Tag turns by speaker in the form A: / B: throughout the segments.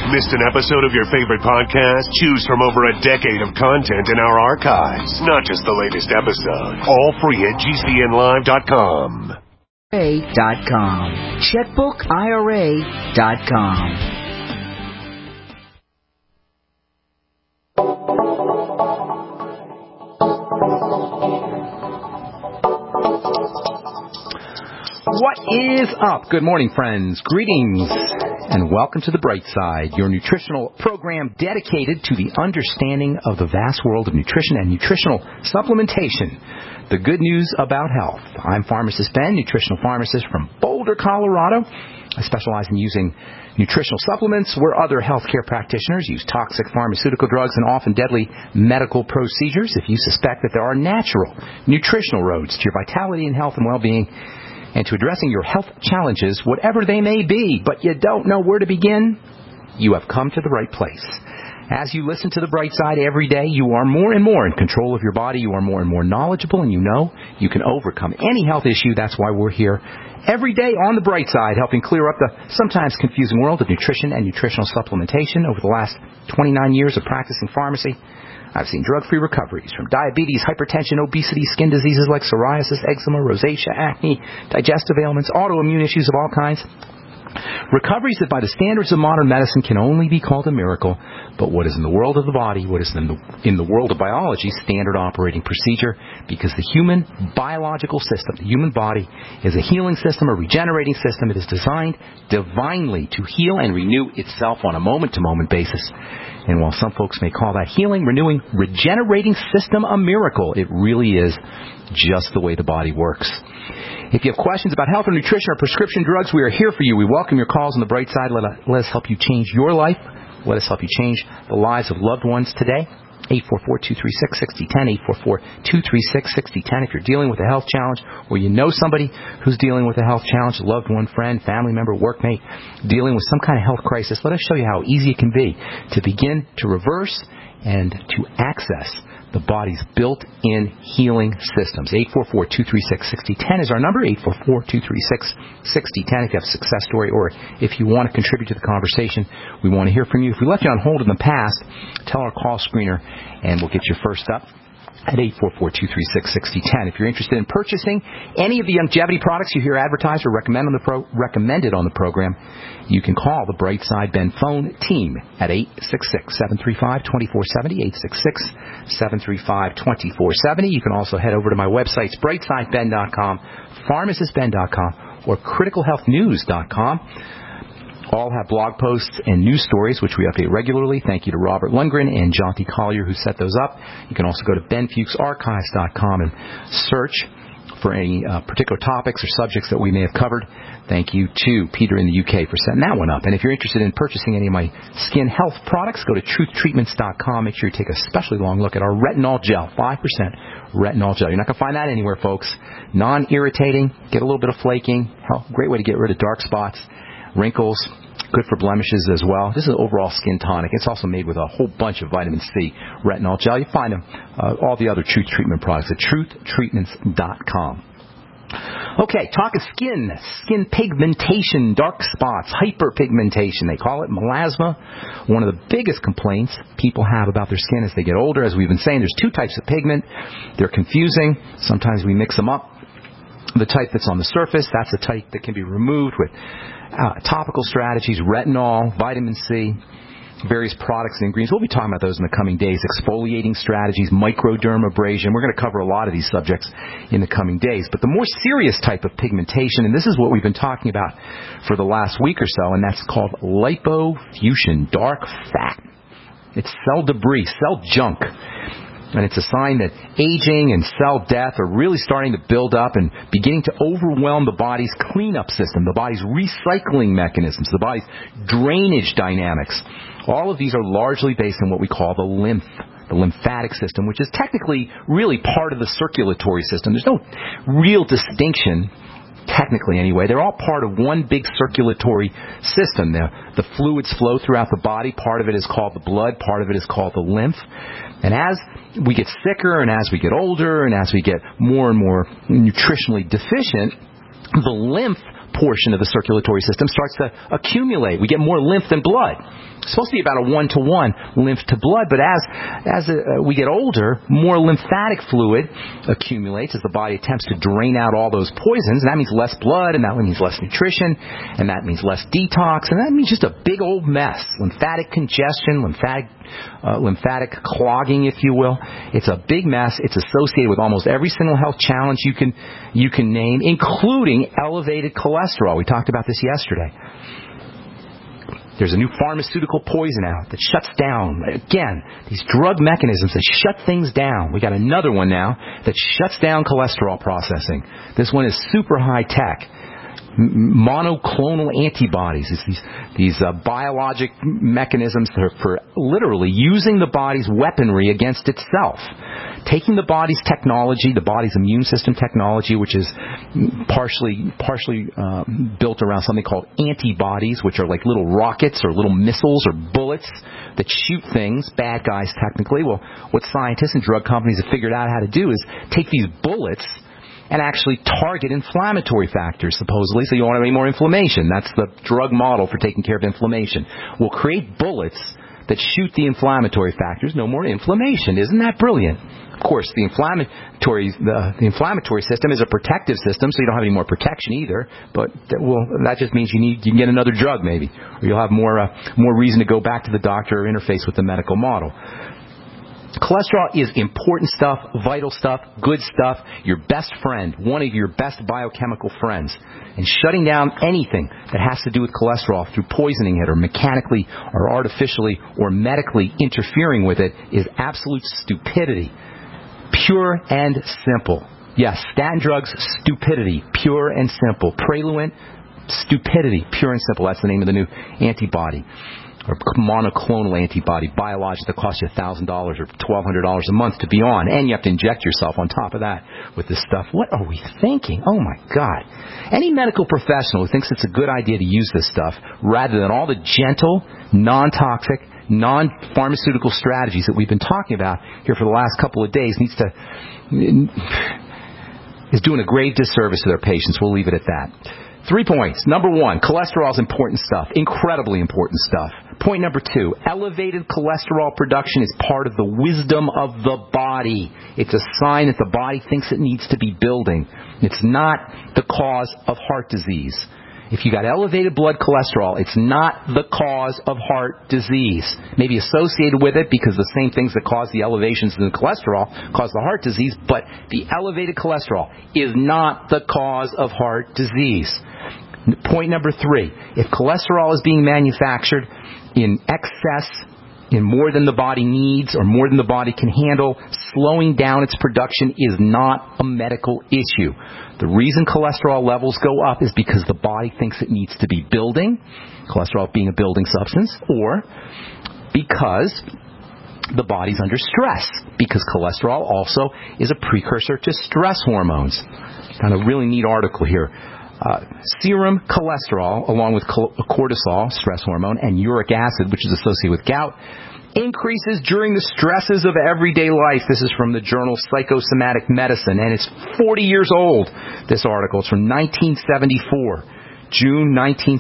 A: Missed an episode of your favorite podcast? Choose from over a decade of content in our archives. Not just the latest episode. All free at GCNlive.com.
B: Checkbookira.com.
C: What is up? Good morning, friends. Greetings, and welcome to The Bright Side, your nutritional program dedicated to the understanding of the vast world of nutrition and nutritional supplementation. The good news about health. I'm Pharmacist Ben, nutritional pharmacist from Boulder, Colorado. I specialize in using nutritional supplements where other healthcare practitioners use toxic pharmaceutical drugs and often deadly medical procedures. If you suspect that there are natural nutritional roads to your vitality and health and well-being, and to addressing your health challenges, whatever they may be, but you don't know where to begin, you have come to the right place. As you listen to The Bright Side every day, you are more and more in control of your body. You are more and more knowledgeable, and you know you can overcome any health issue. That's why we're here every day on The Bright Side, helping clear up the sometimes confusing world of nutrition and nutritional supplementation. Over the last 29 years of practicing pharmacy, I've seen drug-free recoveries from diabetes, hypertension, obesity, skin diseases like psoriasis, eczema, rosacea, acne, digestive ailments, autoimmune issues of all kinds. Recoveries that by the standards of modern medicine can only be called a miracle, but what is in the world of the body, what is in the world of biology, standard operating procedure, because the human biological system, the human body, is a healing system, a regenerating system. It is designed divinely to heal and renew itself on a moment-to-moment basis. And while some folks may call that healing, renewing, regenerating system a miracle, it really is just the way the body works. If you have questions about health or nutrition or prescription drugs, we are here for you. We welcome your calls on The Bright Side. Let us help you change your life. Let us help you change the lives of loved ones today. 844-236-6010, 844-236-6010. If you're dealing with a health challenge or you know somebody who's dealing with a health challenge, a loved one, friend, family member, workmate, dealing with some kind of health crisis, let us show you how easy it can be to begin to reverse and to access the body's built-in healing systems. 844-236-6010 is our number, 844-236-6010 if you have a success story or if you want to contribute to the conversation. We want to hear from you. If we left you on hold in the past, tell our call screener and we'll get you first up at 844-236-6010. If you're interested in purchasing any of the longevity products you hear advertised or recommended on the program, you can call the Brightside Ben phone team at 866-735-2470, 866-735-2470. You can also head over to my websites, brightsideben.com, pharmacistben.com, or criticalhealthnews.com. All have blog posts and news stories, which we update regularly. Thank you to Robert Lundgren and Jonty Collier, who set those up. You can also go to benfuchsarchives.com and search for any particular topics or subjects that we may have covered. Thank you to Peter in the UK for setting that one up. And if you're interested in purchasing any of my skin health products, go to truthtreatments.com. Make sure you take a especially long look at our retinol gel, 5% retinol gel. You're not going to find that anywhere, folks. Non-irritating, get a little bit of flaking. Great way to get rid of dark spots, wrinkles, good for blemishes as well. This is an overall skin tonic. It's also made with a whole bunch of vitamin C retinol gel. You find them, all the other Truth Treatment products at truthtreatments.com. Okay, talking skin pigmentation, dark spots, hyperpigmentation. They call it melasma. One of the biggest complaints people have about their skin as they get older. As we've been saying, there's two types of pigment. They're confusing. Sometimes we mix them up. The type that's on the surface, that's the type that can be removed with topical strategies, retinol, vitamin C, various products and ingredients. We'll be talking about those in the coming days. Exfoliating strategies, microdermabrasion. We're going to cover a lot of these subjects in the coming days. But the more serious type of pigmentation, and this is what we've been talking about for the last week or so, and that's called lipofuscin, dark fat. It's cell debris, cell junk. And it's a sign that aging and cell death are really starting to build up and beginning to overwhelm the body's cleanup system, the body's recycling mechanisms, the body's drainage dynamics. All of these are largely based on what we call the lymphatic system, which is technically really part of the circulatory system. There's no real distinction, technically anyway. They're all part of one big circulatory system. The fluids flow throughout the body. Part of it is called the blood. Part of it is called the lymph. And as we get sicker and as we get older and as we get more and more nutritionally deficient, the lymph portion of the circulatory system starts to accumulate. We get more lymph than blood. It's supposed to be about a 1-to-1 lymph to blood, but as we get older, more lymphatic fluid accumulates as the body attempts to drain out all those poisons, and that means less blood, and that means less nutrition, and that means less detox, and that means just a big old mess. Lymphatic congestion, lymphatic clogging, if you will. It's a big mess. It's associated with almost every single health challenge you can name, including elevated cholesterol. We talked about this yesterday. There's a new pharmaceutical poison out that shuts down, again, these drug mechanisms that shut things down. We got another one now that shuts down cholesterol processing. This one is super high tech. Monoclonal antibodies. It's these biologic mechanisms for literally using the body's weaponry against itself. Taking the body's technology, the body's immune system technology, which is partially built around something called antibodies, which are like little rockets or little missiles or bullets that shoot things, bad guys technically. Well, what scientists and drug companies have figured out how to do is take these bullets and actually target inflammatory factors, supposedly, so you won't have any more inflammation. That's the drug model for taking care of inflammation. We'll create bullets that shoot the inflammatory factors, no more inflammation. Isn't that brilliant? Of course, the inflammatory system is a protective system, so you don't have any more protection either. But that just means you can get another drug maybe, or you'll have more reason to go back to the doctor or interface with the medical model. Cholesterol is important stuff, vital stuff, good stuff, your best friend, one of your best biochemical friends. And shutting down anything that has to do with cholesterol through poisoning it or mechanically or artificially or medically interfering with it is absolute stupidity. Pure and simple. Yes, statin drugs, stupidity, pure and simple. Praluent, stupidity, pure and simple. That's the name of the new antibody. Or monoclonal antibody, biologic, that costs you $1,000 or $1,200 a month to be on. And you have to inject yourself on top of that with this stuff. What are we thinking? Oh, my God. Any medical professional who thinks it's a good idea to use this stuff, rather than all the gentle, non-toxic, non-pharmaceutical strategies that we've been talking about here for the last couple of days, is doing a grave disservice to their patients. We'll leave it at that. 3 points. Number 1, cholesterol is important stuff, incredibly important stuff. Point number 2, elevated cholesterol production is part of the wisdom of the body. It's a sign that the body thinks it needs to be building. It's not the cause of heart disease. If you got elevated blood cholesterol, it's not the cause of heart disease. Maybe associated with it because the same things that cause the elevations in the cholesterol cause the heart disease, but the elevated cholesterol is not the cause of heart disease. Point number 3, if cholesterol is being manufactured in excess, in more than the body needs or more than the body can handle, slowing down its production is not a medical issue. The reason cholesterol levels go up is because the body thinks it needs to be building, cholesterol being a building substance, or because the body's under stress, because cholesterol also is a precursor to stress hormones. Got a really neat article here. Serum cholesterol, along with cortisol, stress hormone, and uric acid, which is associated with gout, increases during the stresses of everyday life. This is from the journal Psychosomatic Medicine, and it's 40 years old, this article. It's from 1974, June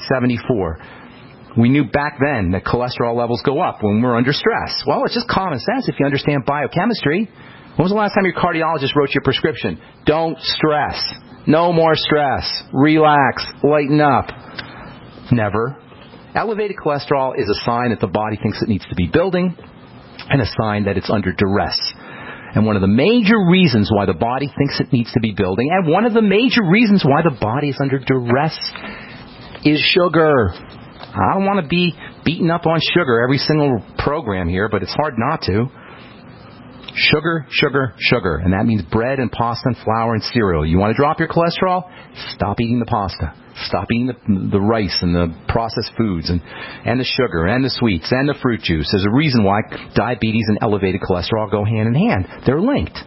C: 1974. We knew back then that cholesterol levels go up when we're under stress. Well, it's just common sense if you understand biochemistry. When was the last time your cardiologist wrote you a prescription? Don't stress. No more stress. Relax. Lighten up. Never. Elevated cholesterol is a sign that the body thinks it needs to be building and a sign that it's under duress. And one of the major reasons why the body thinks it needs to be building, and one of the major reasons why the body is under duress, is sugar. I don't want to be beaten up on sugar every single program here, but it's hard not to. Sugar, sugar, sugar. And that means bread and pasta and flour and cereal. You want to drop your cholesterol? Stop eating the pasta. Stop eating the rice and the processed foods and the sugar and the sweets and the fruit juice. There's a reason why diabetes and elevated cholesterol go hand in hand. They're linked.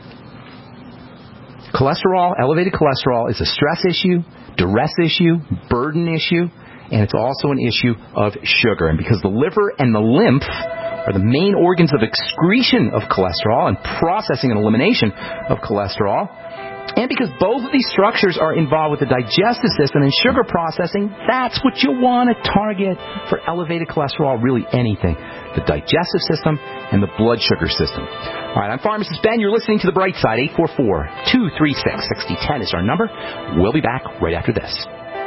C: Elevated cholesterol is a stress issue, duress issue, burden issue, and it's also an issue of sugar. And because the liver and the lymph are the main organs of excretion of cholesterol and processing and elimination of cholesterol, And because both of these structures are involved with the digestive system and sugar processing, that's what you want to target for elevated cholesterol, really anything. The digestive system and the blood sugar system. All right, I'm Pharmacist Ben. You're listening to The Bright Side. 844-236-6010 is our number. We'll be back right after this.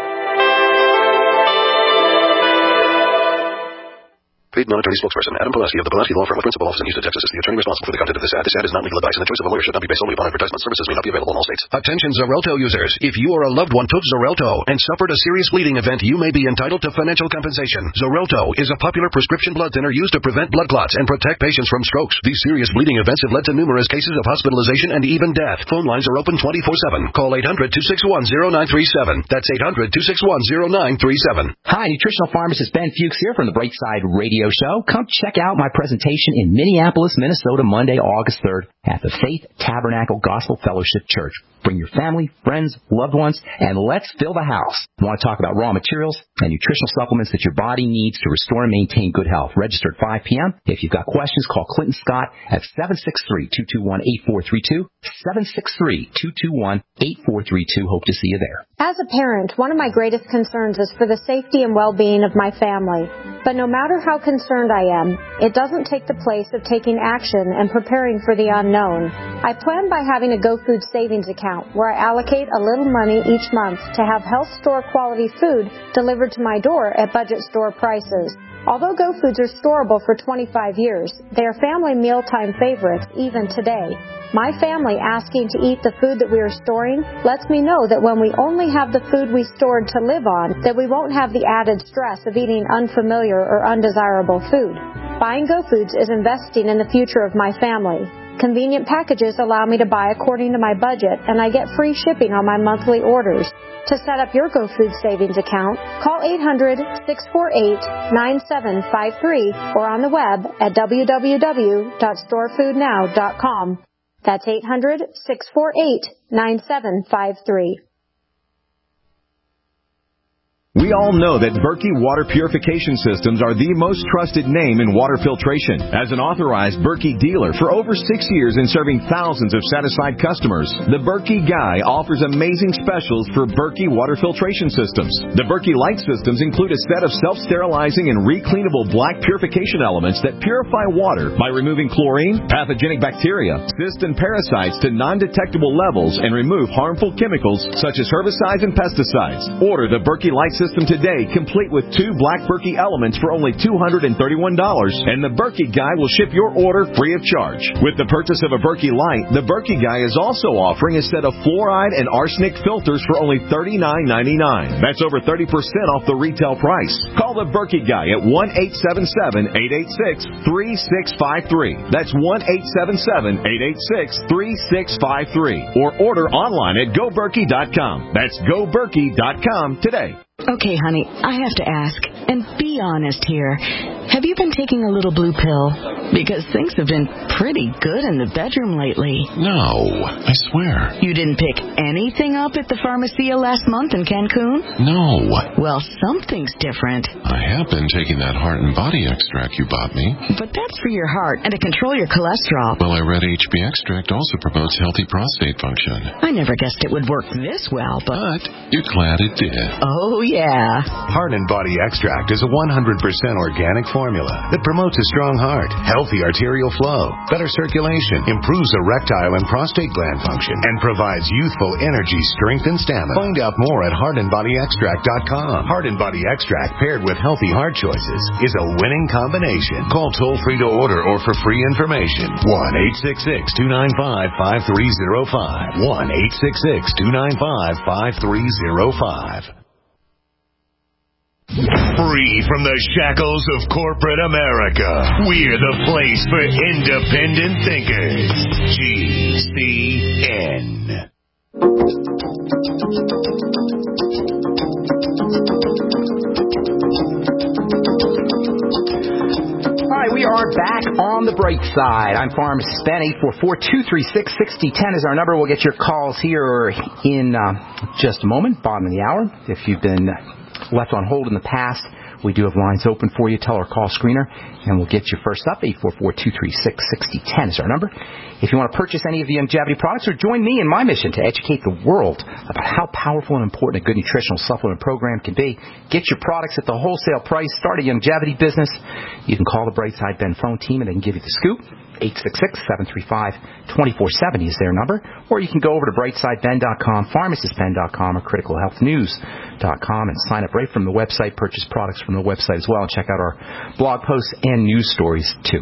B: Paid non-attorney spokesperson Adam Pulaski of the Pulaski Law Firm of Principal Office in Houston, Texas is the attorney responsible for the content of this ad. This ad is not legal advice, and the choice of a lawyer should not be based solely upon advertisement. Services may not be available in all states. Attention Xarelto users. If you or a loved one took Xarelto and suffered a serious bleeding event, you may be entitled to financial compensation. Xarelto is a popular prescription blood thinner used to prevent blood clots and protect patients from strokes. These serious bleeding events have led to numerous cases of hospitalization and even death. Phone lines are open 24/7. Call 800-261-0937. That's 800-261-0937.
C: Hi, nutritional pharmacist Ben Fuchs here from the Bright Side Radio Show. Come check out my presentation in Minneapolis, Minnesota, Monday, August 3rd at the Faith Tabernacle Gospel Fellowship Church. Bring your family, friends, loved ones, and let's fill the house. I want to talk about raw materials and nutritional supplements that your body needs to restore and maintain good health. Register at 5 p.m. If you've got questions, call Clinton Scott at 763-221-8432. 763-221-8432. Hope to see you there.
D: As a parent, one of my greatest concerns is for the safety and well-being of my family. But no matter how concerned I am, it doesn't take the place of taking action and preparing for the unknown. I plan by having a GoFood savings account where I allocate a little money each month to have health store quality food delivered to my door at budget store prices. Although GoFoods are storable for 25 years, they are family mealtime favorites even today. My family asking to eat the food that we are storing lets me know that when we only have the food we stored to live on, that we won't have the added stress of eating unfamiliar or undesirable food. Buying GoFoods is investing in the future of my family. Convenient packages allow me to buy according to my budget, and I get free shipping on my monthly orders. To set up your GoFood savings account, call 800-648-9753 or on the web at www.storefoodnow.com. That's 800-648-9753.
E: We all know that Berkey Water Purification Systems are the most trusted name in water filtration. As an authorized Berkey dealer for over 6 years and serving thousands of satisfied customers, the Berkey Guy offers amazing specials for Berkey Water Filtration Systems. The Berkey Light Systems include a set of self-sterilizing and recleanable black purification elements that purify water by removing chlorine, pathogenic bacteria, cysts, and parasites to non-detectable levels and remove harmful chemicals such as herbicides and pesticides. Order the Berkey Light System today, complete with 2 black Berkey elements for only $231, and the Berkey Guy will ship your order free of charge. With the purchase of a Berkey Light, the Berkey Guy is also offering a set of fluoride and arsenic filters for only $39.99. That's over 30% off the retail price. Call the Berkey Guy at 1-877-886-3653. That's 1-877-886-3653. Or order online at GoBerkey.com. That's GoBerkey.com today.
F: Okay, honey, I have to ask, and be honest here. Have you been taking a little blue pill? Because things have been pretty good in the bedroom lately.
G: No, I swear.
F: You didn't pick anything up at the Pharmacia last month in Cancun?
G: No.
F: Well, something's different.
G: I have been taking that heart and body extract you bought me.
F: But that's for your heart and to control your cholesterol.
G: Well, I read HB extract also promotes healthy prostate function.
F: I never guessed it would work this well,
G: But you're glad it did.
F: Oh, yeah.
A: Heart and Body Extract is a 100% organic formula that promotes a strong heart, healthy arterial flow, better circulation, improves erectile and prostate gland function, and provides youthful energy, strength, and stamina. Find out more at heartandbodyextract.com. Heart and Body Extract paired with healthy heart choices is a winning combination. Call toll-free to order or for free information. 1-866-295-5305. 1-866-295-5305. Free from the shackles of corporate America, we're the place for independent thinkers. GCN.
C: All right, we are back on the bright side. I'm Pharmacist Ben. 844-236-6010 is our number. We'll get your calls here in just a moment, bottom of the hour. If you've been left on hold in the past, We do have lines open for you. Tell our call screener, and we'll get you first up. 844-236-6010 is our number. If you want to purchase any of the Youngevity products or join me in my mission to educate the world about how powerful and important a good nutritional supplement program can be, get your products at the wholesale price, start a Youngevity business. You can call the Brightside Ben phone team and they can give you the scoop. 866-735-2470 is their number. Or you can go over to brightsideben.com, pharmacistben.com, or criticalhealthnews.com and sign up right from the website, purchase products from the website as well, and check out our blog posts and news stories too.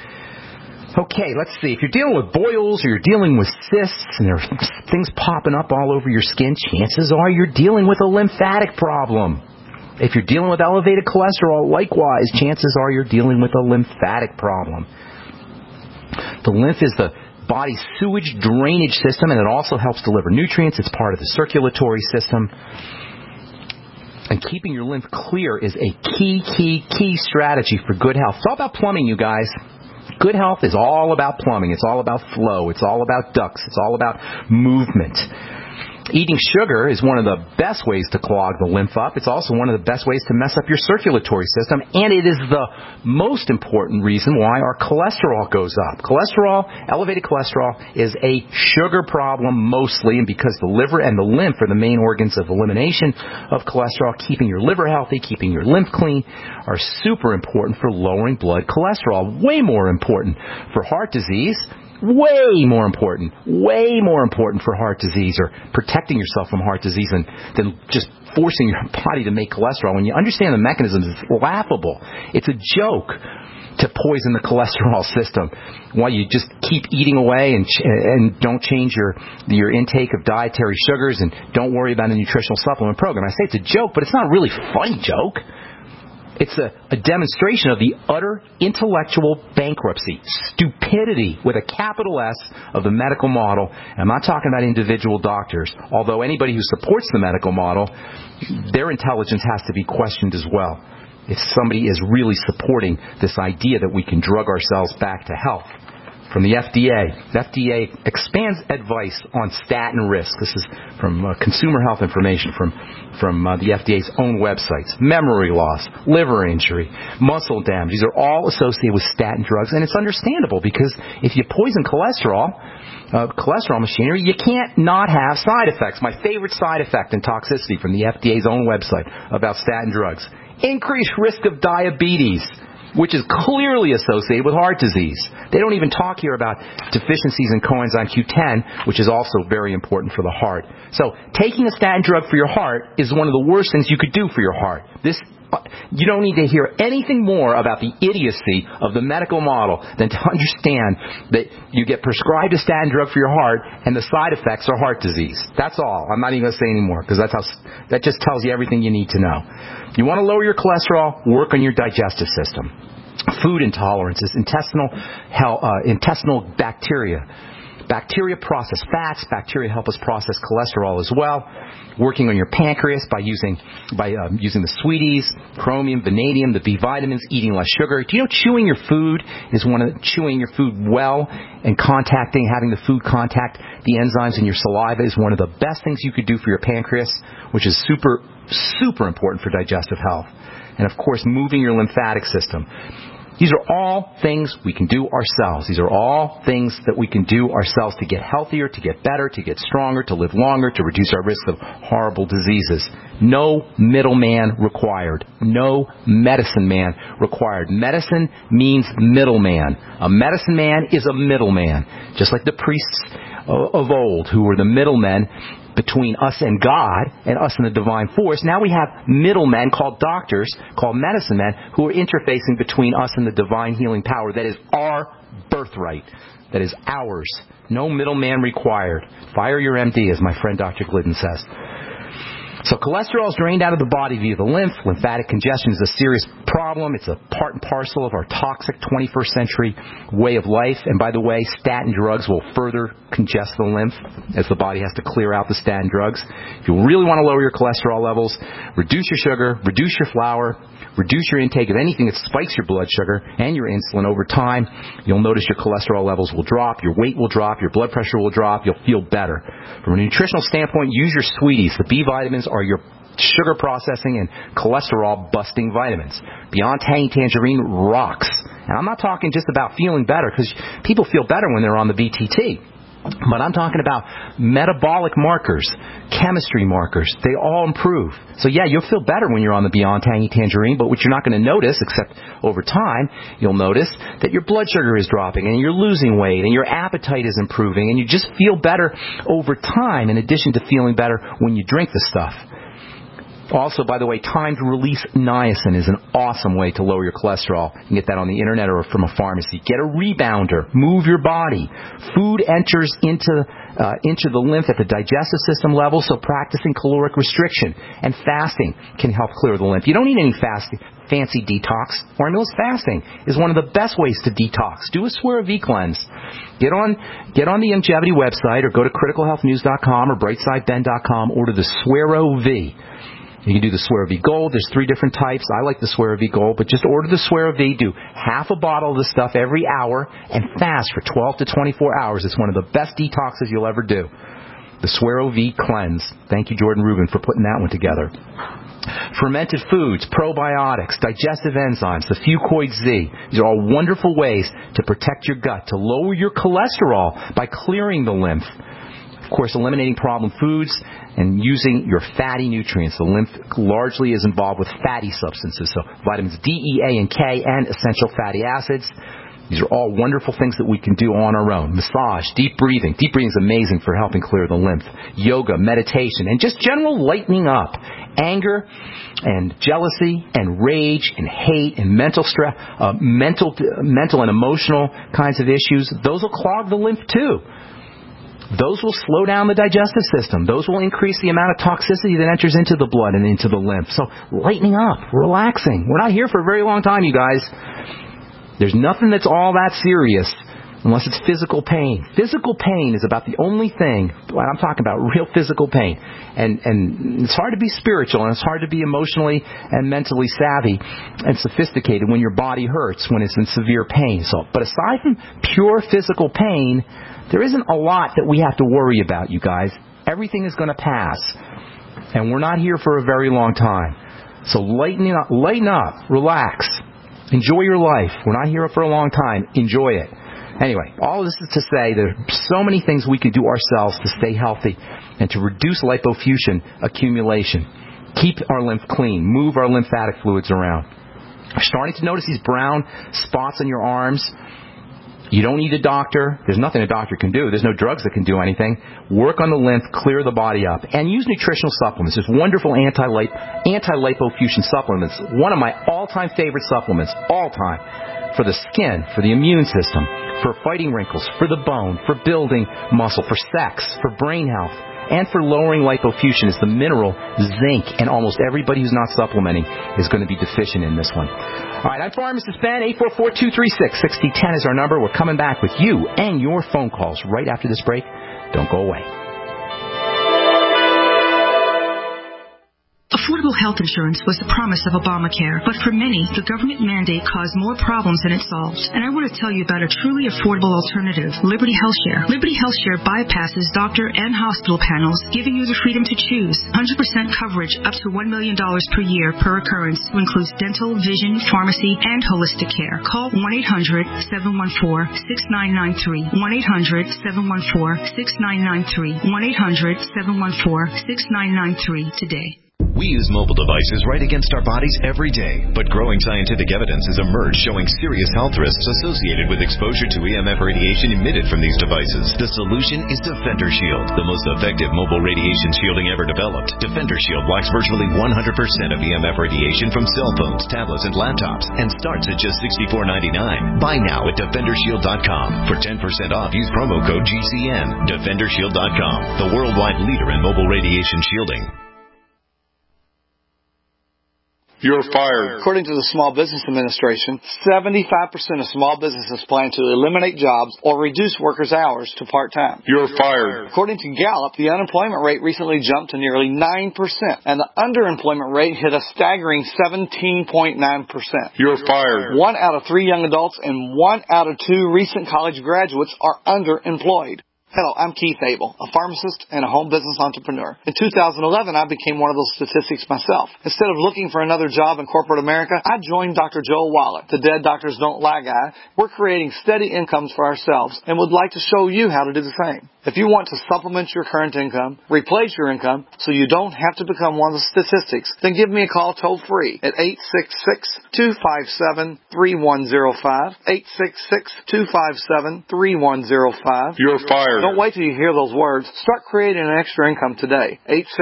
C: Okay, let's see. If you're dealing with boils or you're dealing with cysts and there are things popping up all over your skin, chances are you're dealing with a lymphatic problem. If you're dealing with elevated cholesterol, likewise, chances are you're dealing with a lymphatic problem. The lymph is the body's sewage drainage system, and it also helps deliver nutrients. It's part of the circulatory system. And keeping your lymph clear is a key strategy for good health. It's all about plumbing, you guys. Good health is all about plumbing. It's all about flow. It's all about ducts. It's all about movement. Eating sugar is one of the best ways to clog the lymph up. It's also one of the best ways to mess up your circulatory system, and it is the most important reason why our cholesterol goes up. Elevated cholesterol, is a sugar problem mostly, and because the liver and the lymph are the main organs of elimination of cholesterol, keeping your liver healthy, keeping your lymph clean are super important for lowering blood cholesterol. Way more important for heart disease. Way more important for heart disease or protecting yourself from heart disease than just forcing your body to make cholesterol. When you understand the mechanisms, it's laughable. It's a joke to poison the cholesterol system while you just keep eating away and don't change your intake of dietary sugars and don't worry about a nutritional supplement program. I say it's a joke, but it's not a really funny joke. It's a demonstration of the utter intellectual bankruptcy, stupidity with a capital S of the medical model. And I'm not talking about individual doctors, although anybody who supports the medical model, their intelligence has to be questioned as well. If somebody is really supporting this idea that we can drug ourselves back to health. From the FDA. The FDA expands advice on statin risk. This is from consumer health information from the FDA's own websites. Memory loss, liver injury, muscle damage. These are all associated with statin drugs, and it's understandable because if you poison cholesterol machinery, you can't not have side effects. My favorite side effect and toxicity from the FDA's own website about statin drugs. Increased risk of diabetes, which is clearly associated with heart disease. They don't even talk here about deficiencies in coenzyme Q10, which is also very important for the heart. So taking a statin drug for your heart is one of the worst things you could do for your heart. You don't need to hear anything more about the idiocy of the medical model than to understand that you get prescribed a statin drug for your heart and the side effects are heart disease. That's all. I'm not even going to say any more because that just tells you everything you need to know. You want to lower your cholesterol, work on your digestive system. Food intolerances, intestinal bacteria. Bacteria process fats. Bacteria help us process cholesterol as well. Working on your pancreas by using the sweeties, chromium, vanadium, the B vitamins, eating less sugar. Do you know chewing your food well and having the food contact the enzymes in your saliva is one of the best things you could do for your pancreas, which is super, super important for digestive health. And of course, moving your lymphatic system. These are all things we can do ourselves. These are all things that we can do ourselves to get healthier, to get better, to get stronger, to live longer, to reduce our risk of horrible diseases. No middleman required. No medicine man required. Medicine means middleman. A medicine man is a middleman. Just like the priests of old who were the middlemen between us and God and us and the divine force. Now we have middlemen called doctors, called medicine men, who are interfacing between us and the divine healing power that is our birthright, that is ours. No middleman required. Fire your MD, as my friend Dr. Glidden says. So cholesterol is drained out of the body via the lymph. Lymphatic congestion is a serious problem. It's a part and parcel of our toxic 21st century way of life. And by the way, statin drugs will further congest the lymph as the body has to clear out the statin drugs. If you really want to lower your cholesterol levels, reduce your sugar, reduce your flour, reduce your intake of anything that spikes your blood sugar and your insulin over time. You'll notice your cholesterol levels will drop, your weight will drop, your blood pressure will drop, you'll feel better. From a nutritional standpoint, use your sweeties. The B vitamins are your sugar processing and cholesterol-busting vitamins. Beyond Tangy Tangerine rocks. And I'm not talking just about feeling better, because people feel better when they're on the BTT. But I'm talking about metabolic markers, chemistry markers. They all improve. So, yeah, you'll feel better when you're on the Beyond Tangy Tangerine, but what you're not going to notice, except over time, you'll notice that your blood sugar is dropping and you're losing weight and your appetite is improving, and you just feel better over time in addition to feeling better when you drink the stuff. Also, by the way, timed-release niacin is an awesome way to lower your cholesterol. You can get that on the internet or from a pharmacy. Get a rebounder. Move your body. Food enters into the lymph at the digestive system level, so practicing caloric restriction and fasting can help clear the lymph. You don't need any fancy detox. Formulas fasting is one of the best ways to detox. Do a Swera V cleanse. Get on the Youngevity website or go to criticalhealthnews.com or brightsideben.com. Order the Swera V. You can do the Swera V Gold. There's 3 different types. I like the Swera V Gold, but just order the Swera V. Do half a bottle of this stuff every hour and fast for 12 to 24 hours. It's one of the best detoxes you'll ever do. The Swera V Cleanse. Thank you, Jordan Rubin, for putting that one together. Fermented foods, probiotics, digestive enzymes, the Fucoid Z. These are all wonderful ways to protect your gut, to lower your cholesterol by clearing the lymph. Of course, eliminating problem foods and using your fatty nutrients. The lymph largely is involved with fatty substances, so vitamins D, E, A, and K, and essential fatty acids. These are all wonderful things that we can do on our own. Massage, deep breathing. Deep breathing is amazing for helping clear the lymph. Yoga, meditation, and just general lightening up. Anger and jealousy and rage and hate and mental stress, mental and emotional kinds of issues, those will clog the lymph too. Those will slow down the digestive system. Those will increase the amount of toxicity that enters into the blood and into the lymph. So lightening up, relaxing. We're not here for a very long time, you guys. There's nothing that's all that serious unless it's physical pain. Physical pain is about the only thing, I'm talking about real physical pain. And it's hard to be spiritual, and it's hard to be emotionally and mentally savvy and sophisticated when your body hurts, when it's in severe pain. But aside from pure physical pain, there isn't a lot that we have to worry about, you guys. Everything is going to pass. And we're not here for a very long time. So lighten up, relax, enjoy your life. We're not here for a long time. Enjoy it. Anyway, all of this is to say there are so many things we can do ourselves to stay healthy and to reduce lipofuscin accumulation. Keep our lymph clean. Move our lymphatic fluids around. You're starting to notice these brown spots on your arms. You don't need a doctor. There's nothing a doctor can do. There's no drugs that can do anything. Work on the lymph, clear the body up, and use nutritional supplements. There's wonderful anti-lipofuscin supplements. One of my all-time favorite supplements, all time, for the skin, for the immune system, for fighting wrinkles, for the bone, for building muscle, for sex, for brain health, and for lowering lipofuscin is the mineral zinc, and almost everybody who's not supplementing is going to be deficient in this one. All right, I'm Pharmacist Ben. 844-236-6010 is our number. We're coming back with you and your phone calls right after this break. Don't go away.
H: Affordable health insurance was the promise of Obamacare, but for many, the government mandate caused more problems than it solved. And I want to tell you about a truly affordable alternative, Liberty HealthShare. Liberty HealthShare bypasses doctor and hospital panels, giving you the freedom to choose. 100% coverage up to $1 million per year per occurrence, which includes dental, vision, pharmacy, and holistic care. Call 1-800-714-6993. 1-800-714-6993. 1-800-714-6993 today.
E: We use mobile devices right against our bodies every day, but growing scientific evidence has emerged showing serious health risks associated with exposure to EMF radiation emitted from these devices. The solution is Defender Shield, the most effective mobile radiation shielding ever developed. Defender Shield blocks virtually 100% of EMF radiation from cell phones, tablets, and laptops, and starts at just $64.99. Buy now at DefenderShield.com. For 10% off, use promo code GCN. DefenderShield.com, the worldwide leader in mobile radiation shielding.
I: You're fired. According to the Small Business Administration, 75% of small businesses plan to eliminate jobs or reduce workers' hours to part-time. You're fired. According to Gallup, the unemployment rate recently jumped to nearly 9%, and the underemployment rate hit a staggering 17.9%. You're fired. 1 out of 3 young adults and 1 out of 2 recent college graduates are underemployed. Hello, I'm Keith Abel, a pharmacist and a home business entrepreneur. In 2011, I became one of those statistics myself. Instead of looking for another job in corporate America, I joined Dr. Joel Wallach, the Dead Doctors Don't Lie guy. We're creating steady incomes for ourselves and would like to show you how to do the same. If you want to supplement your current income, replace your income so you don't have to become one of the statistics, then give me a call toll-free at 866-257-3105, 866-257-3105.
J: You're fired.
I: Don't wait till you hear those words. Start creating an extra income today.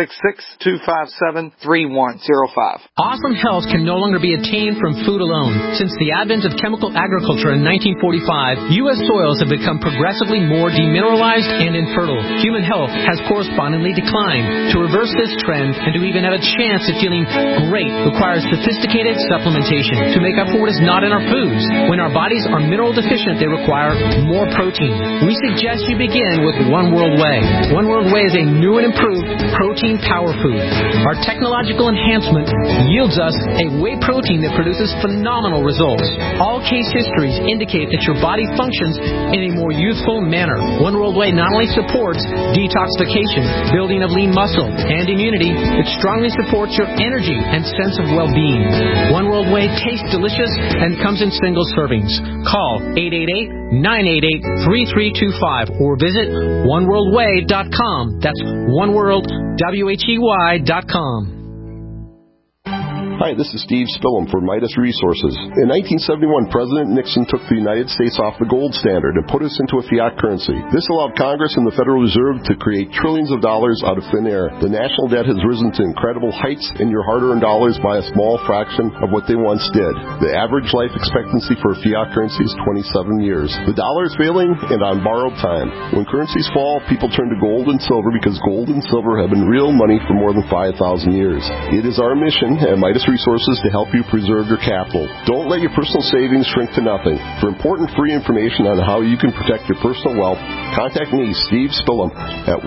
I: 866-257-3105.
K: Awesome health can no longer be attained from food alone. Since the advent of chemical agriculture in 1945, U.S. soils have become progressively more demineralized and infertile. Human health has correspondingly declined. To reverse this trend and to even have a chance at feeling great requires sophisticated supplementation to make up for what is not in our foods. When our bodies are mineral deficient, they require more protein. We suggest you begin with One World Whey. One World Whey is a new and improved protein power food. Our technological enhancement yields us a whey protein that produces phenomenal results. All case histories indicate that your body functions in a more youthful manner. One World Whey not only supports detoxification, building of lean muscle, and immunity, it strongly supports your energy and sense of well-being. One World Whey tastes delicious and comes in single servings. Call 888-988-3325 or visit oneworldwhey.com. That's oneworldwhey.com.
L: Hi, this is Steve Spillum for Midas Resources. In 1971, President Nixon took the United States off the gold standard and put us into a fiat currency. This allowed Congress and the Federal Reserve to create trillions of dollars out of thin air. The national debt has risen to incredible heights, and your hard-earned dollars buy a small fraction of what they once did. The average life expectancy for a fiat currency is 27 years. The dollar is failing and on borrowed time. When currencies fall, people turn to gold and silver because gold and silver have been real money for more than 5,000 years. It is our mission at Midas Resources to help you preserve your capital. Don't let your personal savings shrink to nothing. For important free information on how you can protect your personal wealth, contact me, Steve Spillum, at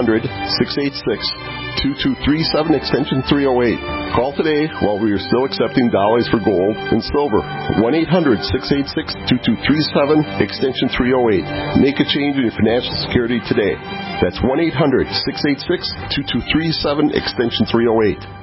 L: 1-800-686-2237, extension 308. Call today while we are still accepting dollars for gold and silver. 1-800-686-2237, extension 308. Make a change in your financial security today. That's 1-800-686-2237, extension 308.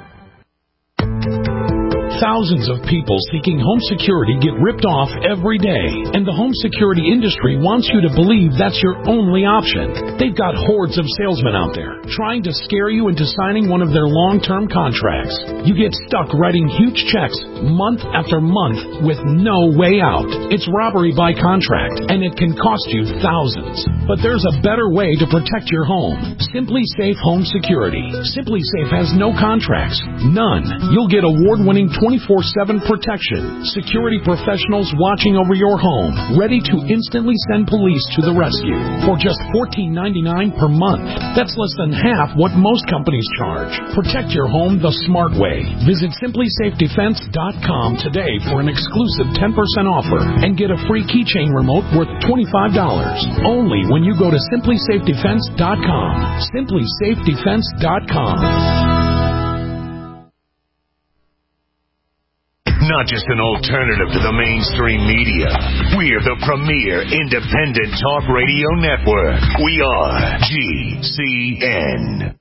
M: Thousands of people seeking home security get ripped off every day, and the home security industry wants you to believe that's your only option. They've got hordes of salesmen out there trying to scare you into signing one of their long-term contracts. You get stuck writing huge checks month after month with no way out. It's robbery by contract, and it can cost you thousands. But there's a better way to protect your home. Simply Safe Home Security. Simply Safe has no contracts. None. You'll get award-winning 24/7 protection. Security professionals watching over your home, ready to instantly send police to the rescue for just $14.99 per month. That's less than half what most companies charge. Protect your home the smart way. Visit simplysafedefense.com today for an exclusive 10% offer and get a free keychain remote worth $25. Only when you go to simplysafedefense.com. simplysafedefense.com.
A: Not just an alternative to the mainstream media. We're the premier independent talk radio network. We are GCN.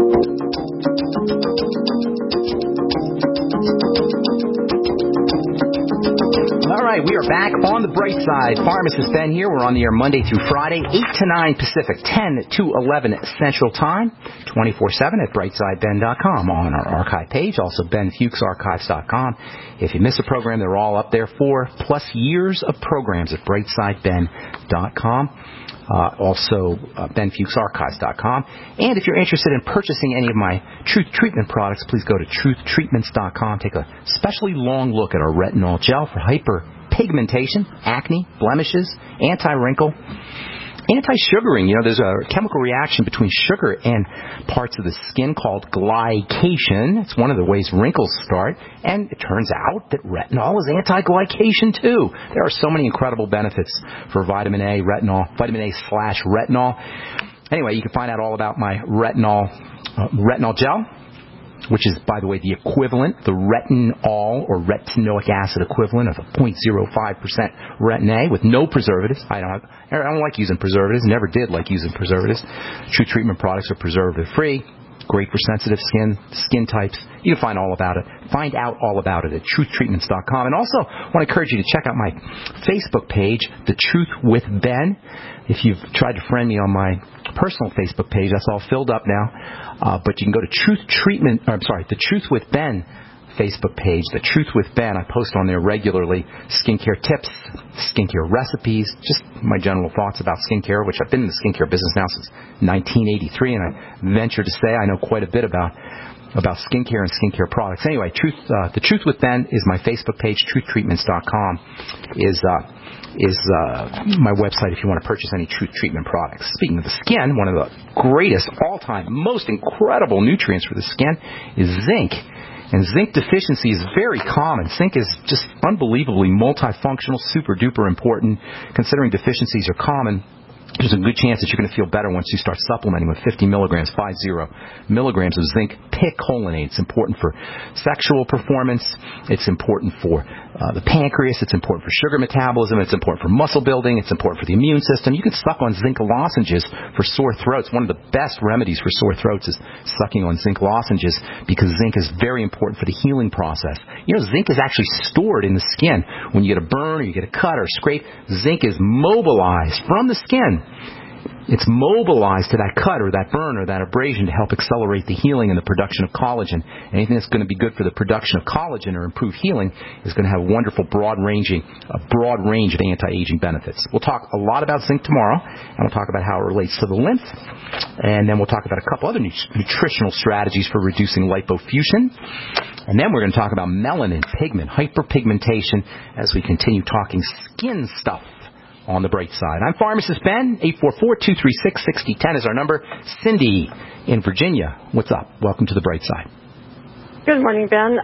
C: All right, we are back on the bright side. Pharmacist Ben here. We're on the air Monday through Friday, 8 to 9 Pacific, 10 to 11 Central Time, 24/7 at brightsideben.com on our archive page, also benfuchsarchives.com. If you miss a program, they're all up there. 4+ years of programs at brightsideben.com. Also, benfuchsarchives.com. And if you're interested in purchasing any of my Truth Treatment products, please go to truthtreatments.com. Take a specially long look at our retinol gel for hyperpigmentation, acne, blemishes, anti-wrinkle, anti-sugaring. You know, there's a chemical reaction between sugar and parts of the skin called glycation. It's one of the ways wrinkles start. And it turns out that retinol is anti-glycation, too. There are so many incredible benefits for vitamin A, vitamin A/retinol. Anyway, you can find out all about my retinol gel which is, by the way, the equivalent, the retinol or retinoic acid equivalent of a 0.05% retin A with no preservatives. I don't like using preservatives, never did like using preservatives. True Treatment products are preservative-free, great for sensitive skin types. You can find out all about it at truthtreatments.com. And also, I want to encourage you to check out my Facebook page, The Truth with Ben. If you've tried to friend me on my personal Facebook page, that's all filled up now. But you can go to The Truth with Ben Facebook page, The Truth with Ben. I post on there regularly skincare tips, skincare recipes, just my general thoughts about skincare, which I've been in the skincare business now since 1983, and I venture to say I know quite a bit about skincare and skincare products. Anyway, The Truth with Ben is my Facebook page. Truthtreatments.com is my website if you want to purchase any Truth Treatment products. Speaking of the skin, one of the greatest all-time, most incredible nutrients for the skin is zinc. And zinc deficiency is very common. Zinc is just unbelievably multifunctional, super-duper important. Considering deficiencies are common, there's a good chance that you're going to feel better once you start supplementing with 50 milligrams, 50 milligrams of zinc picolinate. It's important for sexual performance. It's important for the pancreas. It's important for sugar metabolism. It's important for muscle building. It's important for the immune system. You can suck on zinc lozenges for sore throats. One of the best remedies for sore throats is sucking on zinc lozenges because zinc is very important for the healing process. You know, zinc is actually stored in the skin. When you get a burn or you get a cut or a scrape, zinc is mobilized from the skin. It's mobilized to that cut or that burn or that abrasion to help accelerate the healing and the production of collagen. Anything that's going to be good for the production of collagen or improve healing is going to have a wonderful broad range of anti-aging benefits. We'll talk a lot about zinc tomorrow, and we'll talk about how it relates to the lymph, and then we'll talk about a couple other nutritional strategies for reducing lipofuscin. And then we're going to talk about melanin, pigment, hyperpigmentation as we continue talking skin stuff on the bright side. I'm Pharmacist Ben. 844-236-6010 is our number. Cindy in Virginia, what's up? Welcome to the bright side.
J: Good morning, Ben.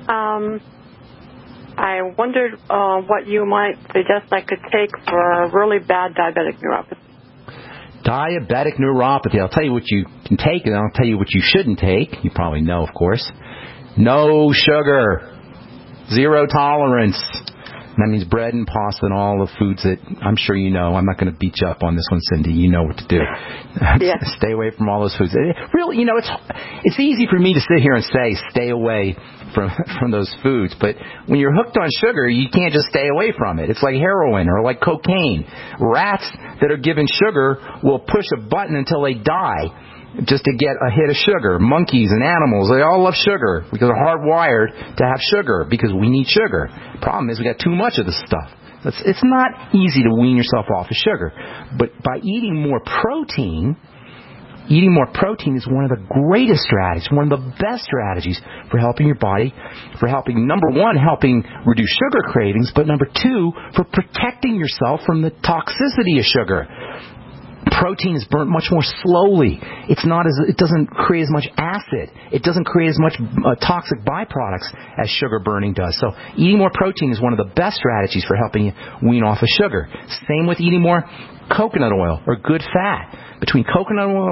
J: I wondered what you might suggest I could take for a really bad diabetic neuropathy.
C: Diabetic neuropathy. I'll tell you what you can take, and I'll tell you what you shouldn't take. You probably know, of course. No sugar. Zero tolerance. That means bread and pasta and all the foods that I'm sure you know. I'm not going to beat you up on this one, Cindy. You know what to do. Yeah. Stay away from all those foods. Really, you know, it's easy for me to sit here and say stay away from those foods. But when you're hooked on sugar, you can't just stay away from it. It's like heroin or like cocaine. Rats that are given sugar will push a button until they die just to get a hit of sugar. Monkeys and animals, they all love sugar because they're hardwired to have sugar because we need sugar. Problem is we got too much of this stuff. It's not easy to wean yourself off of sugar. But by eating more protein is one of the greatest strategies, one of the best strategies for helping your body, for helping, number one, helping reduce sugar cravings, but number two, for protecting yourself from the toxicity of sugar. Protein is burnt much more slowly. It doesn't create as much acid. It doesn't create as much toxic byproducts as sugar burning does. So eating more protein is one of the best strategies for helping you wean off of sugar. Same with eating more coconut oil or good fat. Between coconut oil,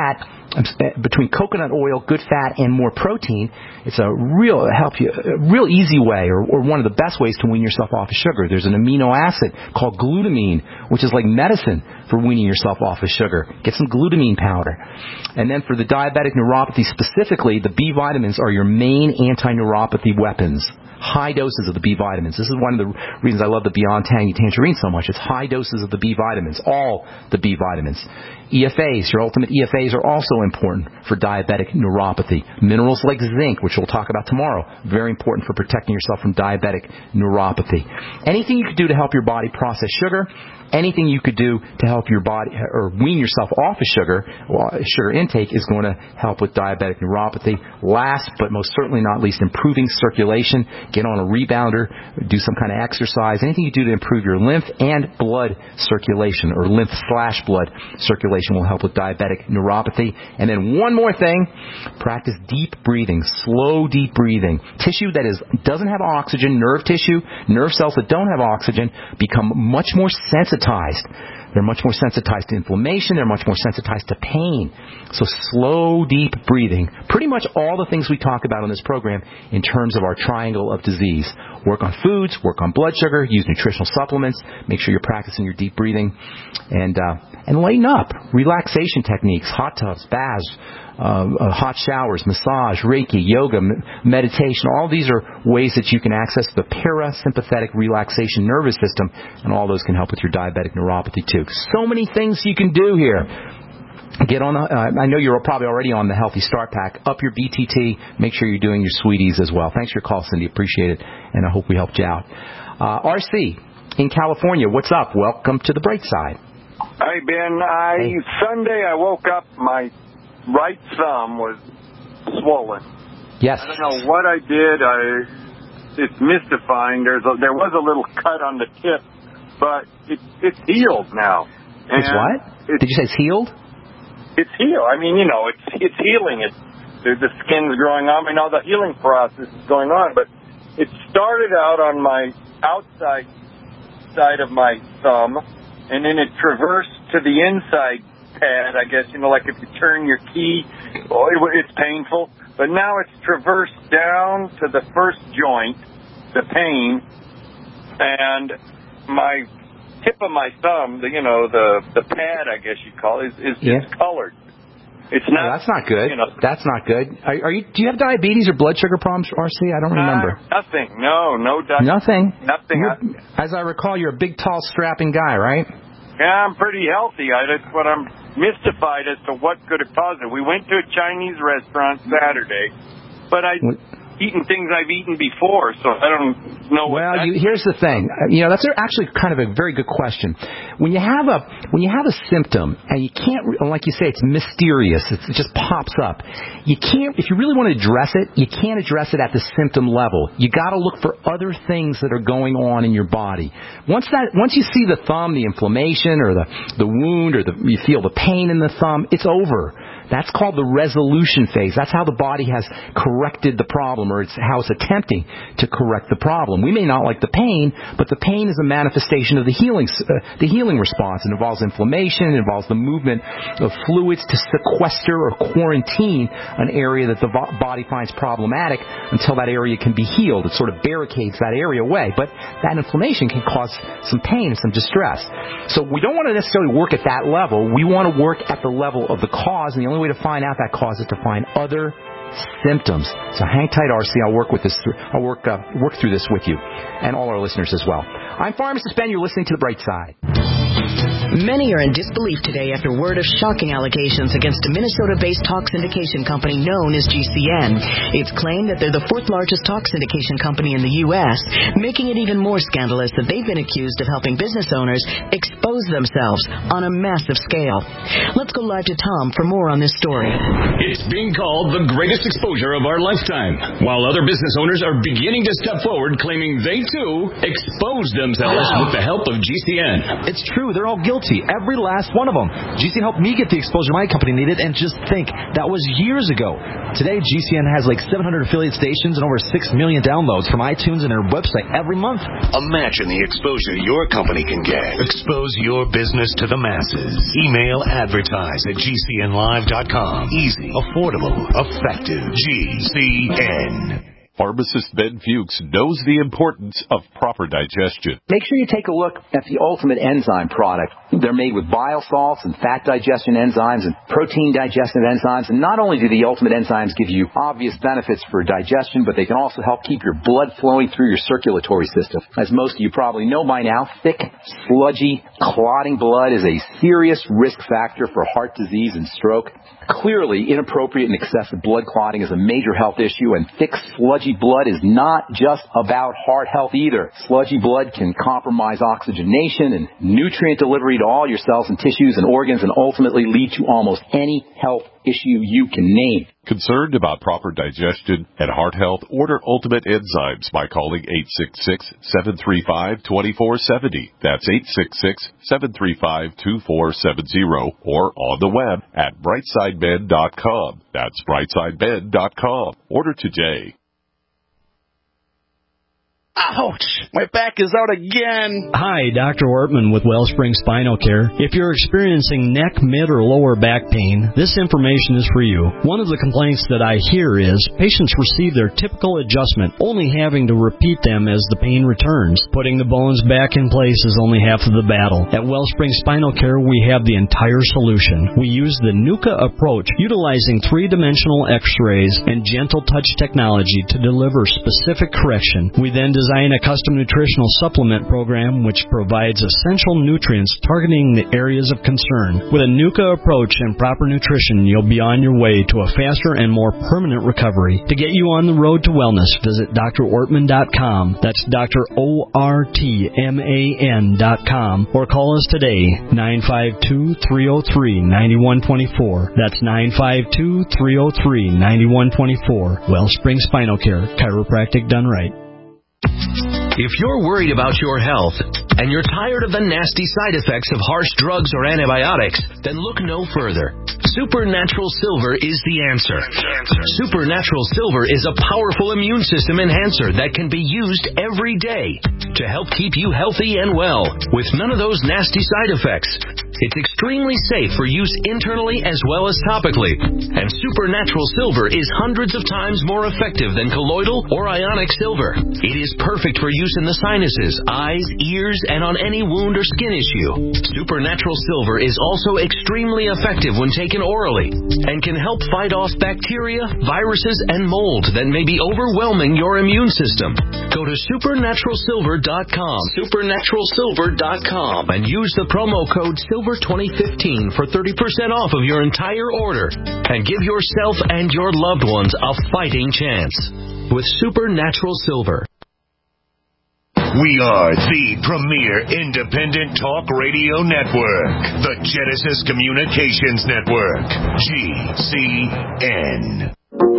C: good fat, and more protein, it's a real easy way, or one of the best ways to wean yourself off of sugar. There's an amino acid called glutamine, which is like medicine for weaning yourself off of sugar. Get some glutamine powder. And then for the diabetic neuropathy specifically, the B vitamins are your main anti-neuropathy weapons. High doses of the B vitamins. This is one of the reasons I love the Beyond Tangy Tangerine so much. It's high doses of the B vitamins, all the B vitamins. EFAs, your ultimate EFAs, are also important for diabetic neuropathy. Minerals like zinc, which we'll talk about tomorrow, very important for protecting yourself from diabetic neuropathy. Anything you can do to help your body process sugar, anything you could do to help your body or wean yourself off of sugar intake is going to help with diabetic neuropathy. Last but most certainly not least, improving circulation. Get on a rebounder, do some kind of exercise. Anything you do to improve your lymph and blood circulation, or lymph/blood circulation, will help with diabetic neuropathy. And then one more thing, practice deep breathing, slow deep breathing. Tissue that doesn't have oxygen, nerve tissue, nerve cells that don't have oxygen become much more sensitized They're much more sensitized to inflammation. They're much more sensitized to pain. So slow, deep breathing. Pretty much all the things we talk about on this program in terms of our triangle of disease. Work on foods, work on blood sugar, use nutritional supplements, make sure you're practicing your deep breathing, and lighten up. Relaxation techniques, hot tubs, baths, hot showers, massage, Reiki, yoga, meditation. All these are ways that you can access the parasympathetic relaxation nervous system, and all those can help with your diabetic neuropathy too. So many things you can do here. Get on. I know you're probably already on the Healthy Start Pack. Up your BTT. Make sure you're doing your sweeties as well. Thanks for your call, Cindy. Appreciate it, and I hope we helped you out. RC in California, what's up? Welcome to the Bright Side.
N: Hey, Ben. Sunday I woke up, my right thumb was swollen.
C: Yes.
N: I don't know what I did. It's mystifying. There was a little cut on the tip, but it's healed now. And
C: it's what? Did you say it's healed?
N: It's healed. I mean, it's healing. The skin's growing on. I know the healing process is going on, but it started out on my outside side of my thumb, and then it traversed to the inside pad, I guess, like if you turn your key, it's painful. But now it's traversed down to the first joint, the pain, and my tip of my thumb, the pad, I guess you'd call it, is discolored. It's not.
C: Oh, that's not good. That's not good. Do you have diabetes or blood sugar problems, RC? I don't remember.
N: Nothing. No
C: Nothing.
N: Nothing.
C: As I recall, you're a big, tall, strapping guy, right?
N: Yeah, I'm pretty healthy. That's what I'm mystified as to what could have caused it. We went to a Chinese restaurant Saturday, but I've eaten things I've eaten before, so I don't know.
C: Here's the thing. That's actually kind of a very good question. When you have a symptom and you can't, like you say, it's mysterious. It just pops up. You can't, if you really want to address it, you can't address it at the symptom level. You got to look for other things that are going on in your body. Once you see the thumb, the inflammation, or the wound, or you feel the pain in the thumb, it's over. That's called the resolution phase. That's how the body has corrected the problem, or it's how it's attempting to correct the problem. We may not like the pain, but the pain is a manifestation of the healing response. It involves inflammation. It involves the movement of fluids to sequester or quarantine an area that the body finds problematic until that area can be healed. It sort of barricades that area away. But that inflammation can cause some pain and some distress. So we don't want to necessarily work at that level. We want to work at the level of the cause, and the only way to find out that cause is to find other symptoms. So hang tight, RC. I'll work with this. I'll work through this with you and all our listeners as well. I'm Pharmacist Ben. You're listening to The Bright Side.
F: Many are in disbelief today after word of shocking allegations against a Minnesota-based talk syndication company known as GCN. It's claimed that they're the fourth largest talk syndication company in the U.S., making it even more scandalous that they've been accused of helping business owners expose themselves on a massive scale. Let's go live to Tom for more on this story.
O: It's being called the greatest exposure of our lifetime, while other business owners are beginning to step forward claiming they, too, exposed themselves with the help of GCN.
P: It's true. They're all guilty. Every last one of them. GCN helped me get the exposure my company needed, and just think, that was years ago. Today, GCN has like 700 affiliate stations and over 6 million downloads from iTunes and their website every month.
A: Imagine the exposure your company can get. Expose your business to the masses. Email advertise@gcnlive.com. Easy, affordable, effective. GCN.
Q: Pharmacist Ben Fuchs knows the importance of proper digestion.
C: Make sure you take a look at the Ultimate Enzyme product. They're made with bile salts and fat digestion enzymes and protein digestive enzymes. And not only do the Ultimate Enzymes give you obvious benefits for digestion, but they can also help keep your blood flowing through your circulatory system. As most of you probably know by now, thick, sludgy, clotting blood is a serious risk factor for heart disease and stroke. Clearly, inappropriate and excessive blood clotting is a major health issue, and thick, sludgy blood is not just about heart health either. Sludgy blood can compromise oxygenation and nutrient delivery to all your cells and tissues and organs, and ultimately lead to almost any health issue you can name.
Q: Concerned about proper digestion and heart health? Order Ultimate Enzymes by calling 866-735-2470. That's 866-735-2470, or on the web at brightsideben.com. That's brightsideben.com. Order today.
R: Ouch! My back is out again.
S: Hi, Dr. Ortman with Wellspring Spinal Care. If you're experiencing neck, mid, or lower back pain, this information is for you. One of the complaints that I hear is patients receive their typical adjustment, only having to repeat them as the pain returns. Putting the bones back in place is only half of the battle. At Wellspring Spinal Care, we have the entire solution. We use the NUCA approach, utilizing three-dimensional x-rays and gentle touch technology to deliver specific correction. We then design a custom nutritional supplement program which provides essential nutrients targeting the areas of concern. With a NUCA approach and proper nutrition, you'll be on your way to a faster and more permanent recovery. To get you on the road to wellness, visit drortman.com. That's drortman.com, or call us today, 952-303-9124. That's 952-303-9124. Wellspring Spinal Care, chiropractic done right.
T: If you're worried about your health and you're tired of the nasty side effects of harsh drugs or antibiotics, then look no further. Supernatural Silver is the answer. Supernatural Silver is a powerful immune system enhancer that can be used every day to help keep you healthy and well with none of those nasty side effects. It's extremely safe for use internally as well as topically. And Supernatural Silver is hundreds of times more effective than colloidal or ionic silver. It is perfect for use in the sinuses, eyes, ears, and on any wound or skin issue. Supernatural Silver is also extremely effective when taken orally and can help fight off bacteria, viruses, and mold that may be overwhelming your immune system. Go to supernaturalsilver.com, supernaturalsilver.com, and use the promo code SILVER2015 for 30% off of your entire order and give yourself and your loved ones a fighting chance with Supernatural Silver.
A: We are the premier independent talk radio network, the Genesis Communications Network, GCN.